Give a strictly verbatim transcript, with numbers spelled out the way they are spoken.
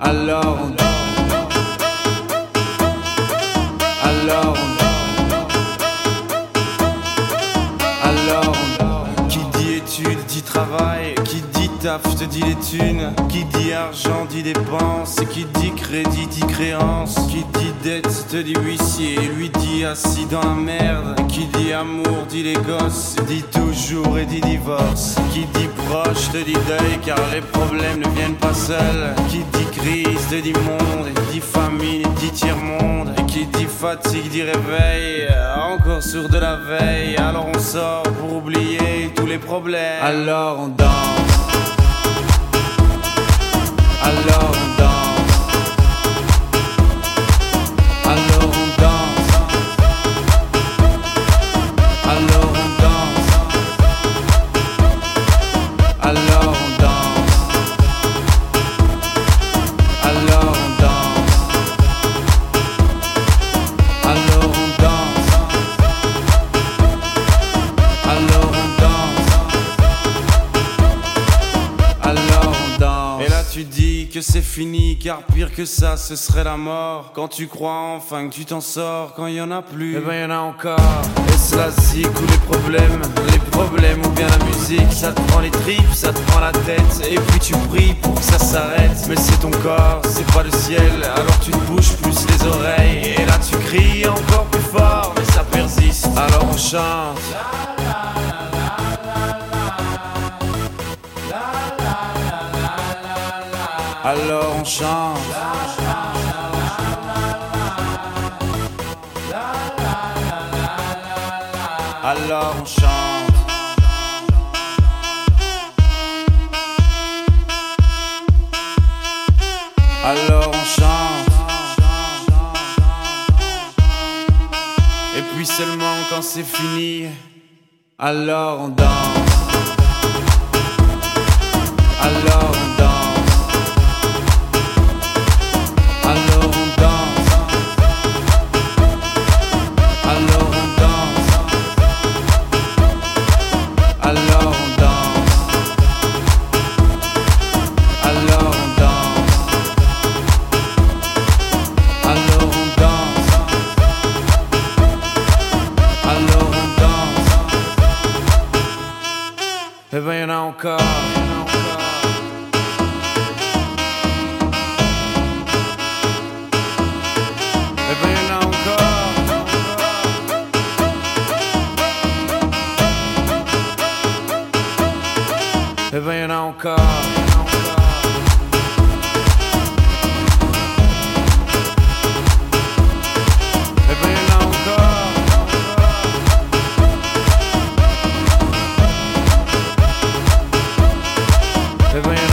Alors on danse. Alors on danse. Alors on danse. Qui dit études dit travail. Qui dit taf te dit les thunes. Qui dit argent dit dépense. Et qui dit crédit dit créance. Qui dit dette te dit huissier. Lui dit assis dans la merde. Qui dit amour dit les gosses. Dit toujours et dit divorce. Qui dit proche te dit deuil car les problèmes ne viennent pas seuls. Qui dit crise te dit monde. Et dit famine dit tiers-monde. Et qui dit fatigue dit réveil. Encore sur de la veille. Alors on sort pour oublier tous les problèmes. Alors on danse. Alors on danse. Alors on danse. Alors on danse. Alors on danse. Alors on danse. Alors on danse. Alors on danse. Alors on danse. Et là tu dis que c'est fini, car pire que ça ce serait la mort. Quand tu crois enfin que tu t'en sors, quand il y en a plus, eh ben y en a encore. Est-ce la zik ou les problèmes? Les problèmes ou bien la musique? Ça te prend les tripes, ça te prend la tête. Et puis tu pries pour que ça s'arrête. Mais c'est ton corps, c'est pas le ciel. Alors tu te bouges plus les oreilles. Et là tu cries encore plus fort, mais ça persiste. Alors on chante. Alors on chante. Alors on chante. Alors on chante. Et puis seulement quand c'est fini, alors on danse. Alors on danse. Alors on danse. Alors on danse. Alors on danse. Alors on danse. Alors on danse. Alors on danse. Eh ben y'en a encore. Eh ben y'en a encore. Eh ben y'en a encore. Eh ben y'en a encore. Eh ben y'en a encore.